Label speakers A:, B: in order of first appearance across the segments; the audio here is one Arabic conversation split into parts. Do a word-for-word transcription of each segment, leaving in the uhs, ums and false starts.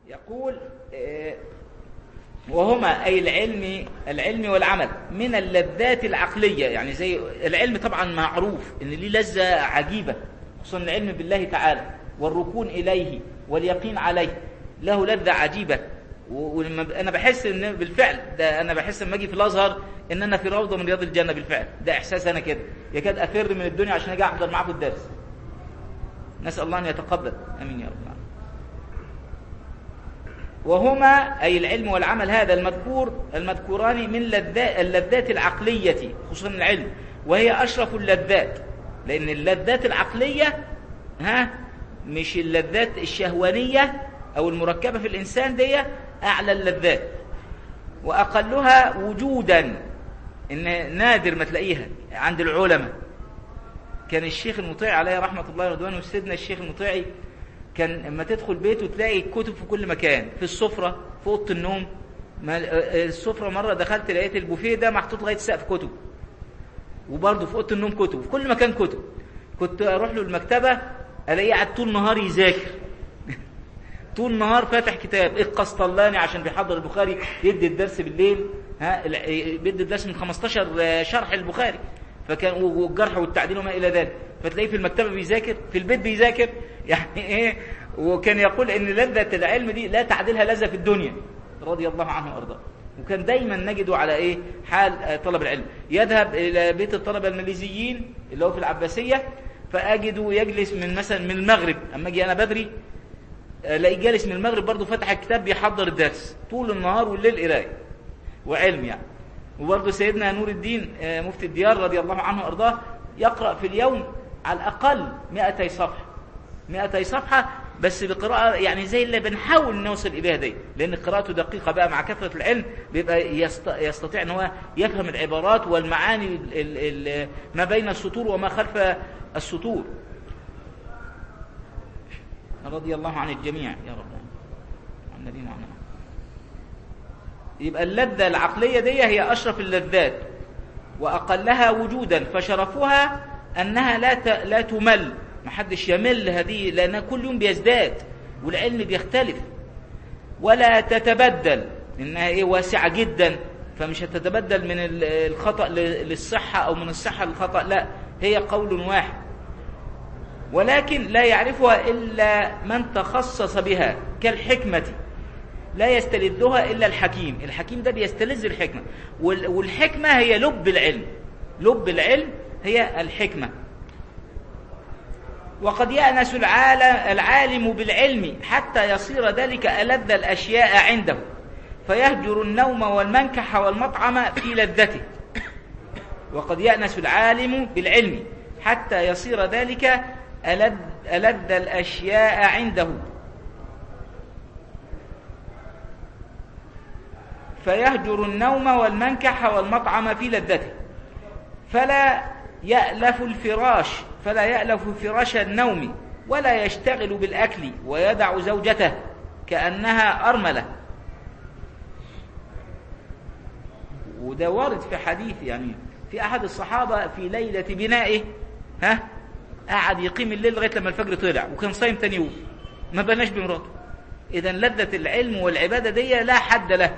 A: يقول وهما أي العلم العلم والعمل من اللذات العقلية، يعني زي العلم طبعا معروف إن ليه لذة عجيبة، خصوصا العلم بالله تعالى والركون إليه واليقين عليه له لذة عجيبة. وأنا بحس إن بالفعل ده أنا بحس لما أجي في الأزهر إن أنا في روضة من رياض الجنة بالفعل، ده إحساس أنا كده يكاد أفر من الدنيا عشان أجي أحضر معاكم الدرس. نسأل الله أن يتقبل، آمين يا رب العالمين. وهما أي العلم والعمل هذا المذكور المذكوران من اللذات العقلية، خصوصا العلم، وهي أشرف اللذات، لأن اللذات العقلية ها مش اللذات الشهوانية أو المركبة في الإنسان دي أعلى اللذات، وأقلها وجودا، إن نادر ما تلاقيها عند العلماء. كان الشيخ المطيعي عليه رحمة الله ورضوانه، سيدنا الشيخ المطيعي، كان لما تدخل بيته تلاقي كتب في كل مكان، في السفرة، في أوضة النوم. السفرة مرة دخلت لقيت البوفيه ده محطوط لغاية السقف كتب، وبرضه في أوضة النوم كتب، في كل مكان كتب. كنت أروح له المكتبة ألاقيه قاعد طول نهار يذاكر طول نهار فاتح كتاب القسطلاني عشان بيحضر البخاري، يدي الدرس بالليل، ها بيدي الدرس من خمستاشر شرح البخاري، فكان والجرح والتعديل وما إلى ذلك، فتلاقيه في المكتبة بيذاكر، في البيت بيذاكر، يعني إيه. وكان يقول إن لذة العلم دي لا تعدلها لذة في الدنيا، رضي الله عنه وأرضاه. وكان دايما نجده على إيه حال طلب العلم، يذهب إلى بيت الطلبة الماليزيين اللي هو في العباسية، فأجده يجلس من مثلا من المغرب، أما أجي أنا بدري الاقيه جالس من المغرب برضه فتح الكتاب بيحضر الدرس طول النهار والليل، قرايه وعلم يعني. وبرضه سيدنا نور الدين مفتي الديار رضي الله عنه وارضاه يقرأ في اليوم على الأقل مئتي صفحة مئتي صفحة بس بقراءة يعني زي اللي بنحاول نوصل إليها دي، لأن قراءته دقيقة بقى مع كثرة العلم، بيبقى يستطيع أن هو يفهم العبارات والمعاني ال ال ما بين السطور وما خلف السطور، رضي الله عن الجميع يا رب، عن نبينا وعن. يبقى اللذة العقلية دي هي أشرف اللذات وأقلها وجودا، فشرفها أنها لا لا تمل، ما حدش يمل هذه، لأنها كل يوم بيزداد والعلم بيختلف، ولا تتبدل، إنها إيه واسعة جدا، فمش هتتبدل من الخطأ للصحة أو من الصحة للخطأ، لا، هي قول واحد، ولكن لا يعرفها إلا من تخصص بها، كالحكمة لا يستلذها إلا الحكيم. الحكيم ده بيستلذ الحكمة، والحكمة هي لب العلم، لب العلم هي الحكمة. وقد يأنس العالم بالعلم حتى يصير ذلك ألذ الأشياء عنده، فيهجر النوم والمنكح والمطعم في لذته. وقد يأنس العالم بالعلم حتى يصير ذلك ألذ, ألذ الأشياء عنده، فيهجر النوم والمنكح والمطعم في لذته، فلا يألف الفراش فلا يألف فراش النوم، ولا يشتغل بالأكل، ويدع زوجته كأنها أرملة. وده وارد في حديث، يعني في أحد الصحابة في ليلة بنائه ها قعد يقيم الليل لغاية لما الفجر طلع، وكان صايم تاني يوم، ما بناش بمراته. إذا لذة العلم والعبادة دي لا حد له.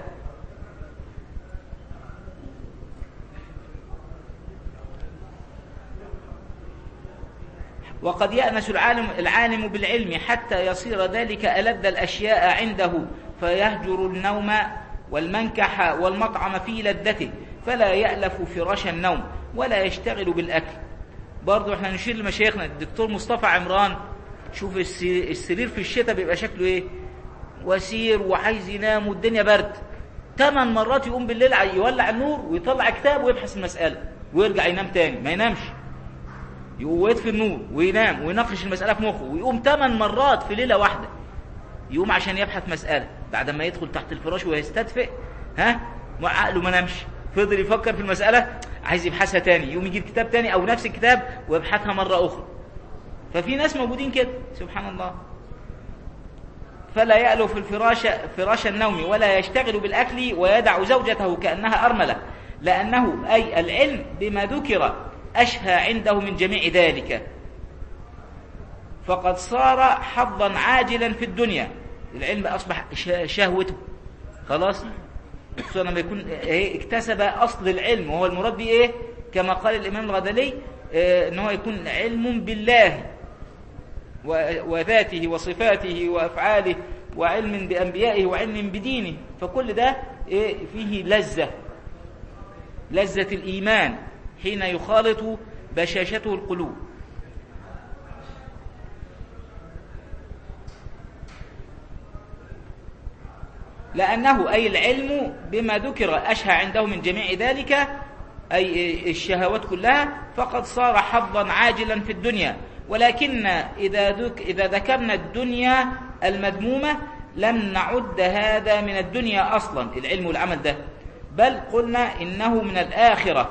A: وقد يأنس العالم, العالم بالعلم حتى يصير ذلك ألذ الأشياء عنده، فيهجر النوم والمنكح والمطعم في لذته، فلا يألف فراش النوم، ولا يشتغل بالأكل. برضو احنا نشير لمشايخنا الدكتور مصطفى عمران، شوف السرير في الشتاء بيبقى شكله ايه، وسير وعايز ينام والدنيا برد، ثمان مرات يقوم بالليل يولع النور ويطلع كتاب ويبحث المسألة ويرجع ينام تاني، ما ينامش، يقوم يطفي النور وينام ويناقش المسألة في مخه، ويقوم ثمان مرات في ليلة واحدة يقوم عشان يبحث مسألة، بعد ما يدخل تحت الفراش ويستدفئ ها عقله ما نامش، فضل يفكر في المسألة، عايز يبحثها تاني، يقوم يجيب كتاب تاني أو نفس الكتاب ويبحثها مرة أخرى. ففي ناس موجودين كده سبحان الله. فلا يألف الفراش فراش النوم، ولا يشتغل بالأكل، ويدع زوجته كأنها أرملة، لأنه أي العلم بما ذكر أشهى عنده من جميع ذلك، فقد صار حظا عاجلا في الدنيا. العلم أصبح شهوته خلاص، خصوصا لما يكون إيه اكتسب أصل العلم، وهو المراد به إيه كما قال الإمام الغزالي إيه إن هو يكون علم بالله وذاته وصفاته وأفعاله، وعلم بأنبيائه وعلم بدينه. فكل ده إيه فيه لذة، لذة الإيمان حين يخالط بشاشته القلوب. لأنه أي العلم بما ذكر أشهى عنده من جميع ذلك، أي الشهوات كلها، فقد صار حظا عاجلا في الدنيا. ولكن إذا, ذك إذا ذكرنا الدنيا المذمومة لم نعد هذا من الدنيا أصلا، العلم والعمل ده، بل قلنا إنه من الآخرة،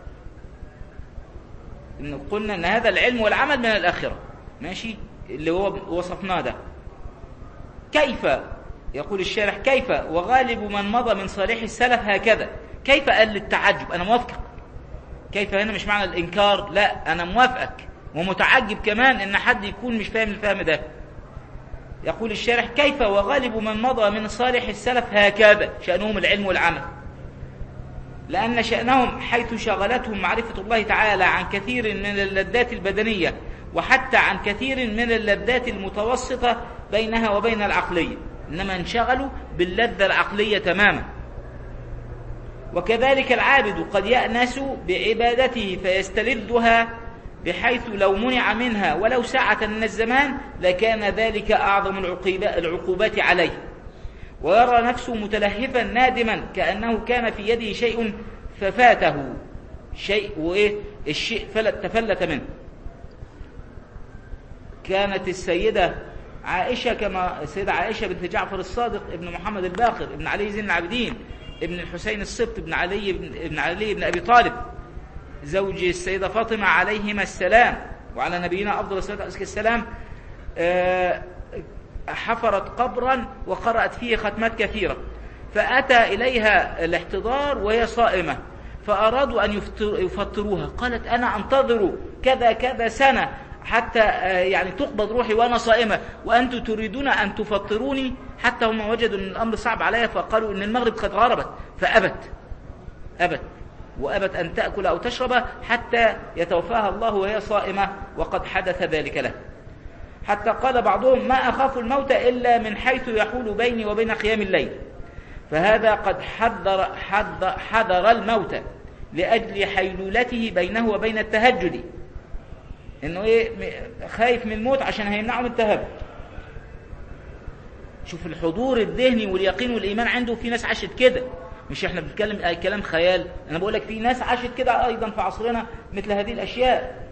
A: إن قلنا إن هذا العلم والعمل من الآخرة، ماشي، اللي هو وصفناه ده. كيف يقول الشارح كيف وغالب من مضى من صالح السلف هكذا؟ كيف قال للتعجب؟ أنا موافقك. كيف هنا مش معنى الإنكار، لا أنا موافقك ومتعجب كمان إن حد يكون مش فاهم الفهم ده. يقول الشارح كيف وغالب من مضى من صالح السلف هكذا شأنهم العلم والعمل، لأن شأنهم حيث شغلتهم معرفة الله تعالى عن كثير من اللذات البدنية، وحتى عن كثير من اللذات المتوسطة بينها وبين العقلية، إنما انشغلوا باللذة العقلية تماما. وكذلك العابد قد يأنس بعبادته فيستلذها، بحيث لو منع منها ولو ساعة من الزمان لكان ذلك أعظم العقوبات عليه، ويرى نفسه متلهفا نادما كأنه كان في يده شيء ففاته شيء، وإيه الشيء فلت تفلت منه. كانت السيدة عائشة كما السيدة عائشة بنت جعفر الصادق ابن محمد الباقر ابن علي زين العابدين ابن الحسين السبط ابن علي ابن علي ابن أبي طالب زوج السيدة فاطمة عليهما السلام وعلى نبينا أفضل الصلاة والسلام، حفرت قبرا وقرأت فيه ختمات كثيرة، فأتى إليها الاحتضار وهي صائمة، فأرادوا أن يفطروها، قالت أنا أنتظر كذا كذا سنة حتى يعني تقبض روحي وأنا صائمة، وأنتم تريدون أن تفطروني. حتى هم وجدوا أن الأمر صعب عليها، فقالوا أن المغرب قد غربت، فأبت أبت وأبت أن تأكل أو تشرب حتى يتوفاها الله وهي صائمة، وقد حدث ذلك له. حتى قال بعضهم ما أخاف الموت إلا من حيث يحول بيني وبين قيام الليل، فهذا قد حذر, حذر, حذر الموت لأجل حيلولته بينه وبين التهجد، إنه إيه خايف من الموت عشان هيمنعه من التهجد. شوف الحضور الذهني واليقين والإيمان عنده. في ناس عاشت كده، مش احنا بنتكلم أي كلام خيال، أنا بقول لك في ناس عاشت كده أيضا في عصرنا مثل هذه الأشياء.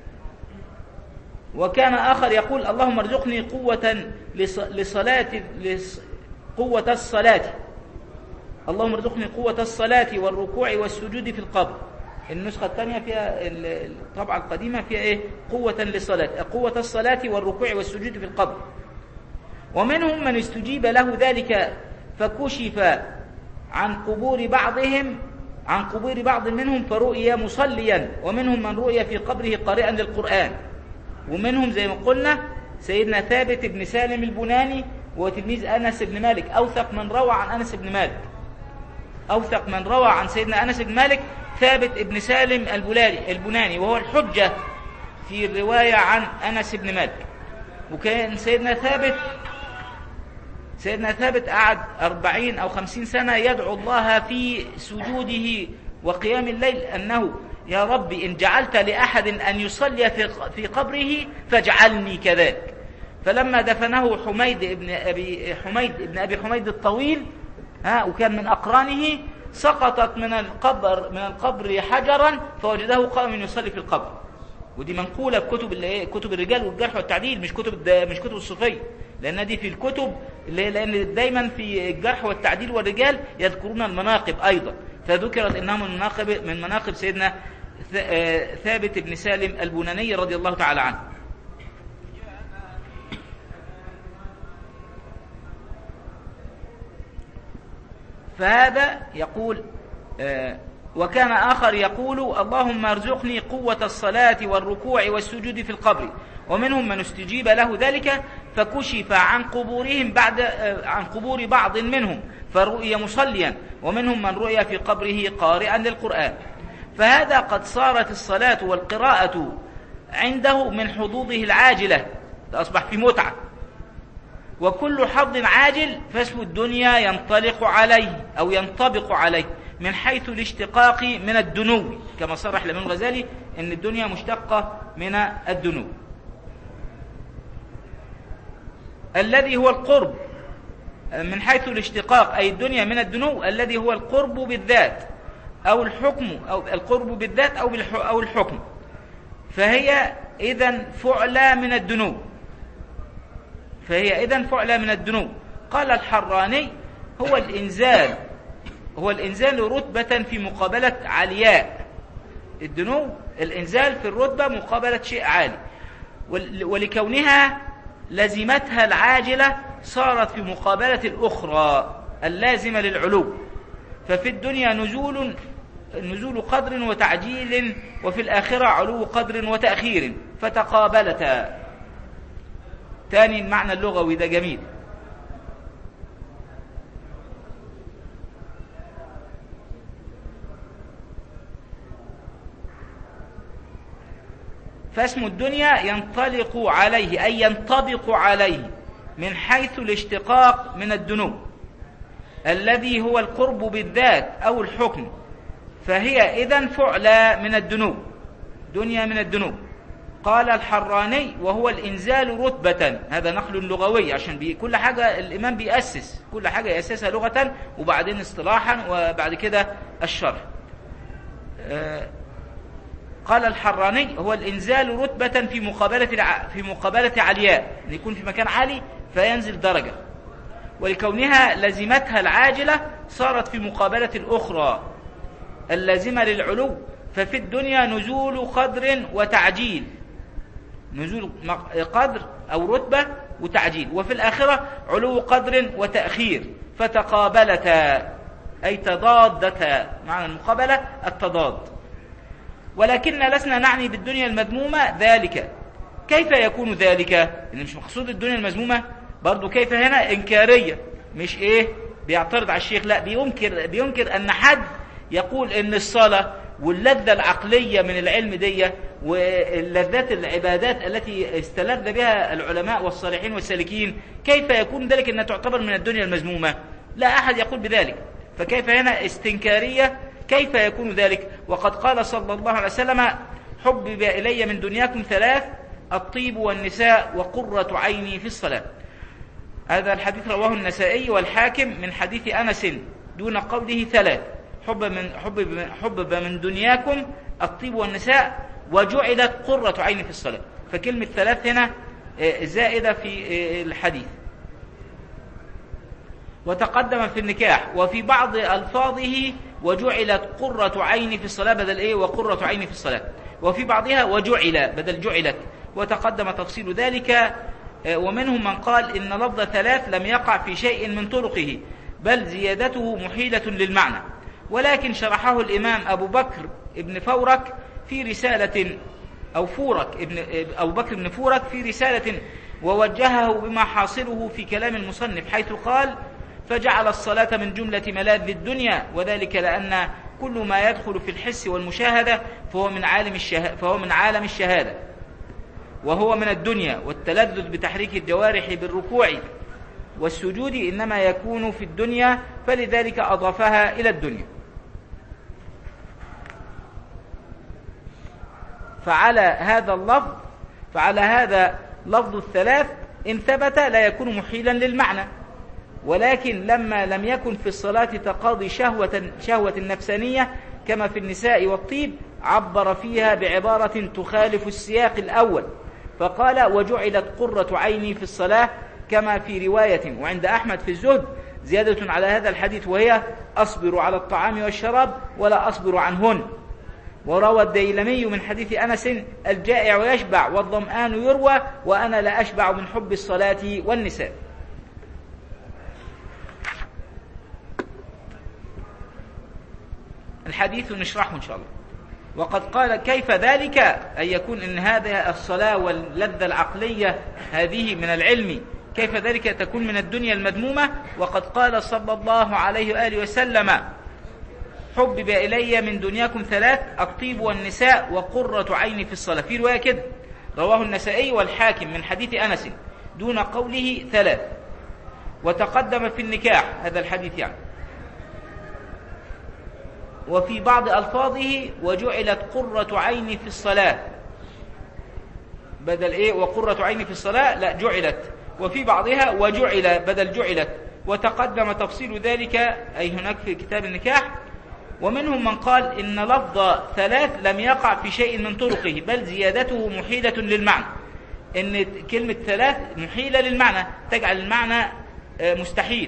A: وكان آخر يقول اللهم ارزقني قوة لصلاة قوة الصلاة، اللهم ارزقني قوة الصلاة والركوع والسجود في القبر. النسخة الثانية فيها الطبعة القديمة فيها إيه قوة للصلاة، قوة الصلاة والركوع والسجود في القبر. ومنهم من استجيب له ذلك فكشف عن قبور بعضهم عن قبور بعض منهم فرؤي مصليا، ومنهم من رؤي في قبره قارئا للقرآن. ومنهم زي ما قلنا سيدنا ثابت بن سالم البناني وتلميذ أنس بن مالك، أوثق من روى عن أنس بن مالك أوثق من روى عن سيدنا أنس بن مالك ثابت بن سالم البناني، وهو الحجة في الرواية عن أنس بن مالك. وكان سيدنا ثابت سيدنا ثابت قعد أربعين أو خمسين سنة يدعو الله في سجوده وقيام الليل أنه يا رب إن جعلت لأحد أن يصلي في قبره فاجعلني كذلك. فلما دفنه حميد ابن أبي حميد ابن أبي حميد الطويل ها وكان من أقرانه، سقطت من القبر من القبر حجرا فوجده قائم يصلي في القبر. ودي منقولة في كتب اللي كتب الرجال والجرح والتعديل، مش كتب مش كتب الصوفية، لأن دي في الكتب اللي لأن دايما في الجرح والتعديل والرجال يذكرون المناقب أيضا، فذكرت إنها من مناقب من مناقب سيدنا ثابت بن سالم البناني رضي الله تعالى عنه. فهذا يقول آه وكان آخر يقول اللهم ارزقني قوة الصلاة والركوع والسجود في القبر. ومنهم من استجيب له ذلك فكشف عن قبورهم بعد عن قبور بعض منهم فرؤي مصليا، ومنهم من رؤي في قبره قارئا للقرآن. فهذا قد صارت الصلاة والقراءة عنده من حظوظه العاجلة، أصبح في متعة. وكل حظ عاجل فاسم الدنيا ينطلق عليه أو ينطبق عليه من حيث الاشتقاق من الدنو، كما صرح الإمام الغزالي أن الدنيا مشتقة من الدنو الذي هو القرب، من حيث الاشتقاق أي الدنيا من الدنو الذي هو القرب بالذات أو الحكم، أو القرب بالذات أو أو الحكم. فهي إذن فعلى من الدنو فهي إذن فعلى من الدنو. قال الحراني: هو الإنزال هو الإنزال رتبة في مقابلة علياء. الدنو الإنزال في الرتبة مقابلة شيء عالي، ولكونها لزمتها العاجلة صارت في مقابلة الأخرى اللازمة للعلو. ففي الدنيا نزول نزول قدر وتعجيل، وفي الآخرة علو قدر وتأخير، فتقابلتا. ثاني المعنى اللغوي ده جميل. فاسم الدنيا ينطلق عليه أي ينطبق عليه من حيث الاشتقاق من الدنو الذي هو القرب بالذات أو الحكم. فهي إذن فعلى من الدنو، دنيا من الدنو. قال الحراني: وهو الإنزال رتبة. هذا نقل لغوي، عشان بي كل حاجة الإمام بيأسس كل حاجة يأسسها لغة وبعدين اصطلاحا وبعد كده الشرح. آه قال الحراني: هو الإنزال رتبة في مقابلة في مقابلة علياء، يكون في مكان عالي فينزل درجة، ولكونها لزمتها العاجلة صارت في مقابلة الأخرى اللازمة للعلو. ففي الدنيا نزول قدر وتعجيل، نزول قدر أو رتبة وتعجيل، وفي الآخرة علو قدر وتأخير، فتقابلتا أي تضادتا. معنى المقابلة التضاد. ولكن لسنا نعني بالدنيا المذمومة ذلك. كيف يكون ذلك؟ إن مش مقصود الدنيا المذمومة برضو، كيف هنا إنكارية، مش إيه بيعترض على الشيخ، لا بينكر, بينكر أن حد يقول إن الصلاة واللذة العقلية من العلم دي واللذات العبادات التي استلذ بها العلماء والصالحين والسالكين، كيف يكون ذلك أنها تعتبر من الدنيا المذمومة؟ لا أحد يقول بذلك. فكيف هنا استنكارية؟ كيف يكون ذلك؟ وقد قال صلى الله عليه وسلم: حبب إلي من دنياكم ثلاث: الطيب والنساء وقرة عيني في الصلاة. هذا الحديث رواه النسائي والحاكم من حديث أنس دون قوله ثلاث. حب من, حبب حبب من دنياكم الطيب والنساء وجعلت قرة عيني في الصلاة. فكلمة ثلاث هنا زائدة في الحديث. وتقدم في النكاح وفي بعض ألفاظه وجعلت قرة عيني في الصلاة بدل إيه وقرة عيني في الصلاة، وفي بعضها وجعل بدل جعلت، وتقدم تفصيل ذلك. ومنهم من قال إن لفظ ثلاث لم يقع في شيء من طرقه، بل زيادته محيلة للمعنى. ولكن شرحه الإمام أبو بكر ابن فورك في رسالة أو فورك ابن أبو بكر ابن فورك في رسالة، ووجهه بما حاصله في كلام المصنف، حيث قال: فجعل الصلاة من جملة ملاذ الدنيا، وذلك لأن كل ما يدخل في الحس والمشاهدة فهو من عالم الشهادة فهو من عالم الشهادة وهو من الدنيا. والتلذذ بتحريك الجوارح بالركوع والسجود إنما يكون في الدنيا، فلذلك أضافها إلى الدنيا. فعلى هذا اللفظ فعلى هذا لفظ الثلاث إن ثبت لا يكون محيلا للمعنى، ولكن لما لم يكن في الصلاة تقاضي شهوة, شهوة نفسانية كما في النساء والطيب، عبر فيها بعبارة تخالف السياق الأول، فقال: وجعلت قرة عيني في الصلاة، كما في رواية وعند أحمد في الزهد زيادة على هذا الحديث، وهي: أصبر على الطعام والشراب ولا أصبر عنهن. وروى الديلمي من حديث أنس: الجائع يشبع والظمآن يروى، وأنا لا أشبع من حب الصلاة والنساء. الحديث نشرحه إن شاء الله. وقد قال كيف ذلك أن يكون إن هذه الصلاة واللذة العقلية هذه من العلم، كيف ذلك تكون من الدنيا المذمومة؟ وقد قال صلى الله عليه وآله وسلم حبب إلي من دنياكم ثلاث: الطيب والنساء وقرة عيني في الصلاة. في رواية كده رواه النسائي والحاكم من حديث أنس دون قوله ثلاث. وتقدم في النكاح هذا الحديث يعني. وفي بعض ألفاظه وجعلت قرة عيني في الصلاة، بدل إيه وقرة عيني في الصلاة، لا جعلت. وفي بعضها وجعل بدل جعلت. وتقدم تفصيل ذلك أي هناك في كتاب النكاح. ومنهم من قال إن لفظ ثلاث لم يقع في شيء من طرقه، بل زيادته محيلة للمعنى، إن كلمة ثلاث محيلة للمعنى تجعل المعنى مستحيل.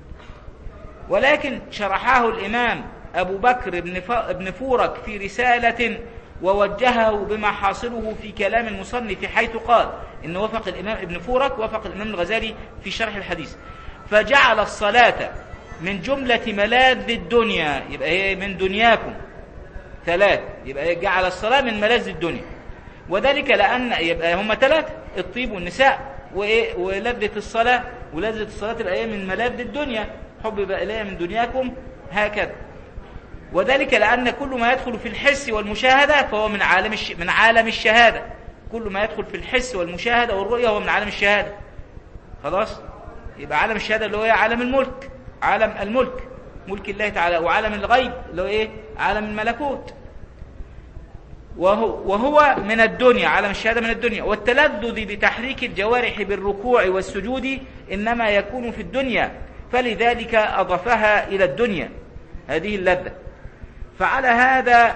A: ولكن شرحه الإمام أبو بكر بن فورك في رسالة ووجهه بما حاصله في كلام المصنف، حيث قال إن وفق الإمام ابن فورك وفق الإمام الغزالي في شرح الحديث، فجعل الصلاة من جملة ملاذ الدنيا، يبقى هي من دنياكم ثلاث، يبقى جعل الصلاة من ملاذ الدنيا. وذلك لأن يبقى هم ثلاثة: الطيب والنساء وإيه ولذة الصلاة، ولذة الصلاة الآية من ملاذ الدنيا، حبب إلي من دنياكم هكذا. وذلك لأن كل ما يدخل في الحس والمشاهدة فهو من عالم الش... من عالم الشهادة. كل ما يدخل في الحس والمشاهدة والرؤية هو من عالم الشهادة. خلاص، يبقى عالم الشهادة اللي هو عالم الملك، عالم الملك ملك الله تعالى، وعالم الغيب اللي هو ايه عالم الملكوت، وهو, وهو من الدنيا، عالم الشهادة من الدنيا. والتلذذ بتحريك الجوارح بالركوع والسجود إنما يكون في الدنيا، فلذلك أضافها إلى الدنيا هذه اللذة. فعلى هذا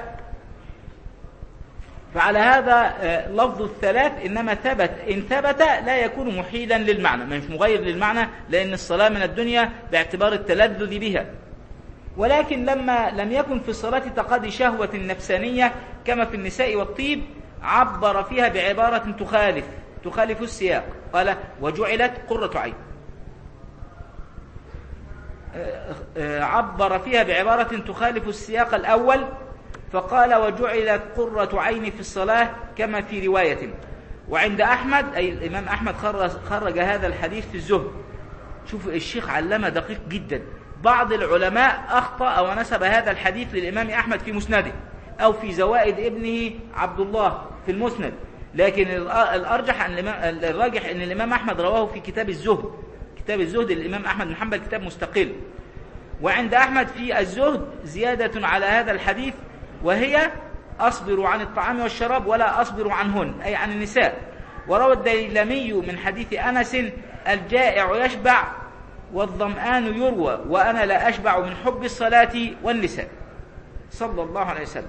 A: فعلى هذا لفظ الثلاث إنما ثبت إن ثبت لا يكون محيلا للمعنى، مش مغير للمعنى، لأن الصلاة من الدنيا باعتبار التلذذ بها. ولكن لما لم يكن في الصلاة تقاضي شهوة نفسانية كما في النساء والطيب، عبر فيها بعبارة تخالف تخالف السياق، قال وجعلت قرة عين. عبر فيها بعبارة تخالف السياق الأول، فقال وجعلت قرة عيني في الصلاة كما في رواية. وعند أحمد أي الإمام أحمد خرج هذا الحديث في الزهد. شوف الشيخ علامة دقيق جدا. بعض العلماء أخطأ ونسب هذا الحديث للإمام أحمد في مسنده أو في زوائد ابنه عبد الله في المسند، لكن الأرجح أن الراجح أن الإمام أحمد رواه في كتاب الزهد. كتاب الزهد للإمام أحمد بن حنبل كتاب مستقل. وعند أحمد في الزهد زيادة على هذا الحديث، وهي أصبر عن الطعام والشراب ولا أصبر عنهن، أي عن النساء. وروى الديلمي من حديث أنس الجائع يشبع والظمآن يروى وأنا لا أشبع من حب الصلاة والنساء، صلى الله عليه وسلم.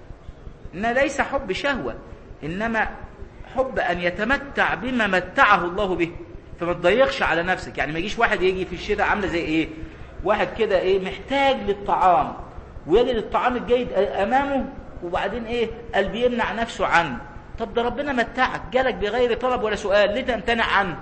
A: إن ليس حب شهوة، إنما حب أن يتمتع بما متعه الله به، فما تضيقش على نفسك. يعني ما يجيش واحد يجي في الشتاء عامله زي إيه واحد كده إيه محتاج للطعام ويجد الطعام الجيد أمامه وبعدين إيه قلبي يمنع نفسه عنه. طب ده ربنا متعك جالك بغير طلب ولا سؤال، ليه تمتنع عنه؟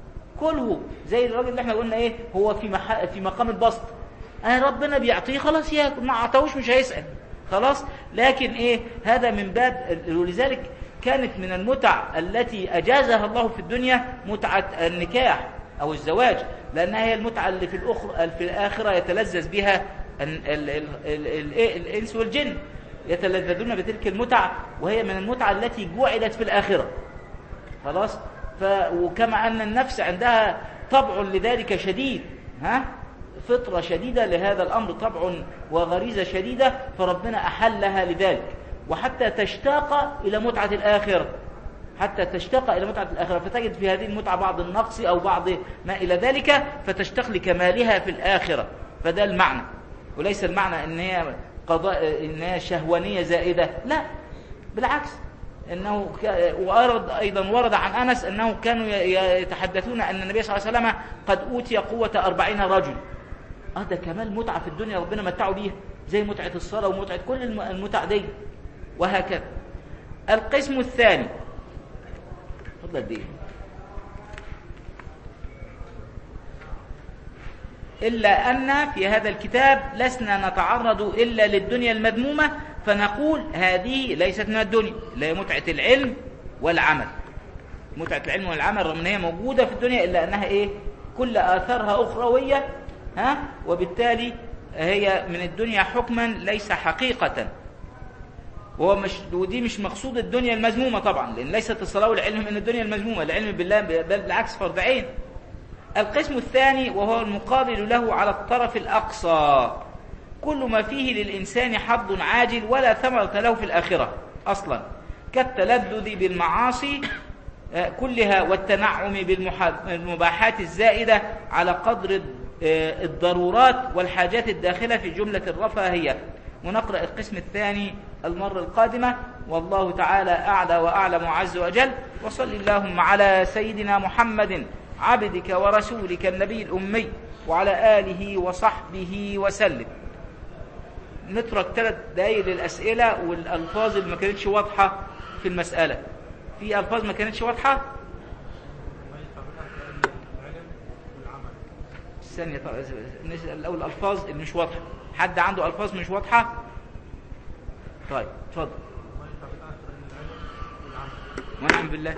A: كله زي الراجل اللي احنا قلنا ايه هو في مح... في مقام البسط، اه ربنا بيعطيه خلاص ياكل، ما عطاهوش مش هيسأل خلاص. لكن ايه هذا من باب، ولذلك كانت من المتع التي اجازها الله في الدنيا متعة النكاح او الزواج، لانها هي المتعة اللي في الاخرى في الاخرة يتلذذ بها ال... ال... ال... ال... ال... الانس والجن، يتلذذون بتلك المتعة، وهي من المتعة التي جعلت في الاخرة خلاص. ف... وكما أن النفس عندها طبع لذلك شديد، ها فطرة شديدة لهذا الأمر، طبع وغريزة شديدة، فربنا أحلها لذلك، وحتى تشتاق إلى متعة الآخرة، حتى تشتاق إلى متعة الآخرة، فتجد في هذه المتعة بعض النقص أو بعض ما إلى ذلك، فتشتاق لكمالها في الآخرة. فده المعنى، وليس المعنى إن هي قضاء إن هي شهوانية زائدة، لا بالعكس. إنه وأرد أيضا ورد عن أنس أنه كانوا يتحدثون أن النبي صلى الله عليه وسلم قد أوتي قوة أربعين رجل. آه ده كمال متعة في الدنيا ربنا متعوا بيها، زي متعة الصلاة ومتعة كل المتع دي، وهكذا. القسم الثاني، تفضل دي. إلا أن في هذا الكتاب لسنا نتعرض إلا للدنيا المذمومة فنقول هذه ليست من الدنيا، اللي هي متعة العلم والعمل. متعة العلم والعمل رغم ان هي موجودة في الدنيا إلا أنها إيه؟ كل آثارها أخروية، ها؟ وبالتالي هي من الدنيا حكما ليس حقيقة. وهو مش ودي مش مقصود الدنيا المذمومة طبعا، لأن ليست الصلاة والعلم من الدنيا المذمومة، العلم بالله بل بالعكس فرض عين. القسم الثاني وهو المقابل له على الطرف الأقصى، كل ما فيه للإنسان حظ عاجل ولا ثمرة له في الآخرة أصلا، كالتلذذ بالمعاصي كلها والتنعم بالمباحات الزائدة على قدر الضرورات والحاجات الداخلة في جملة الرفاهية. ونقرأ القسم الثاني المرة القادمة، والله تعالى أعلى وأعلم عز وجل. وصل اللهم على سيدنا محمد عبدك ورسولك النبي الأمي وعلى آله وصحبه وسلم. نترك ثلاث دقايق للأسئلة والألفاظ اللي ما كانتش واضحة في المسألة. في ألفاظ ما كانتش واضحة؟ ثانية نسأل الأول الألفاظ اللي مش واضحة. حد عنده ألفاظ مش واضحة؟ طيب اتفضل. ونعم بالله.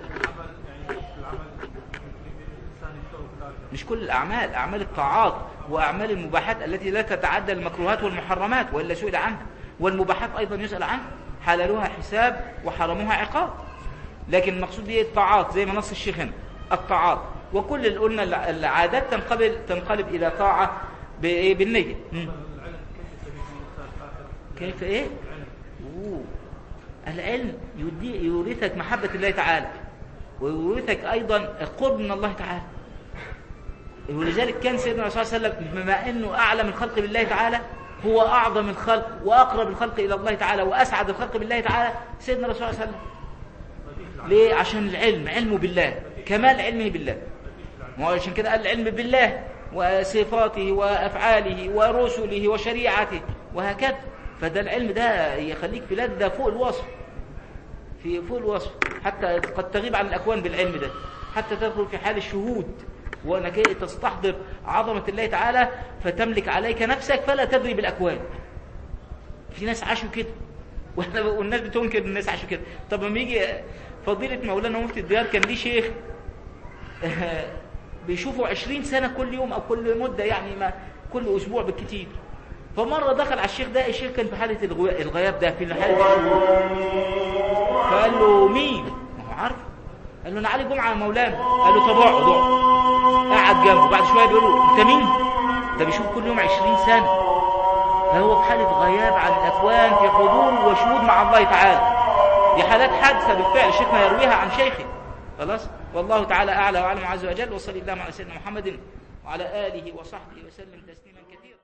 A: مش كل الأعمال، أعمال الطاعات وأعمال المباحات التي لا تتعدى المكروهات والمحرمات وإلا سئل عنها، والمباحات أيضا يسأل عنها، حلالها حساب وحرمها عقاب. لكن المقصود هي الطاعات زي ما نص الشيخ هنا، الطاعات. وكل اللي قلنا العادات تنقلب تنقلب إلى طاعة بالنية. كيف إيه؟ أوه. العلم يورثك محبة الله تعالى، ويورثك أيضا قرب من الله تعالى. ولذلك كان سيدنا صلى الله عليه وسلم بما أنه أعلم الخلق بالله تعالى، هو أعظم الخلق وأقرب الخلق إلى الله تعالى وأسعد الخلق بالله تعالى سيدنا رسول الله صلى الله عليه وسلم. ليه؟ عشان العلم، علمه بالله، كمال علمه بالله. وعشان كده قال العلم بالله وصفاته وأفعاله ورسله وشريعته وهكذا. فده العلم ده يخليك في لذة فوق الوصف، في فوق الوصف، حتى قد تغيب عن الأكوان بالعلم ده، حتى تدخل في حال الشهود وأنك تستحضر عظمة الله تعالى فتملك عليك نفسك فلا تدري بالأكوان. في ناس عاشوا كده، واحنا والناس بتنكر الناس عاشوا كده. طب لما يجي فضيلة مولانا مفتي الديار كان ليه شيخ بيشوفوا عشرين سنة كل يوم أو كل مدة، يعني ما كل أسبوع بالكتير. فمرة دخل على الشيخ ده، الشيخ كان في حالة الغياب ده، في حالة الشهود. فقال له مين؟ ما هو عارف. قال له أنا علي جمعة يا مولانا. قال له طب اقعد اقعد. قعد جنبه. بعد شوية بيقول له أنت مين؟ ده بيشوف كل يوم عشرين سنة. فهو في حالة غياب عن الأكوان، في حضور وشهود مع الله تعالى. دي حالات حادثة بالفعل، شيخنا يرويها عن شيخه. خلاص. والله تعالى أعلى وأعلم عز وجل. وصلى الله على سيدنا محمد وعلى آله وصحبه وسلم تسليما كثيرا.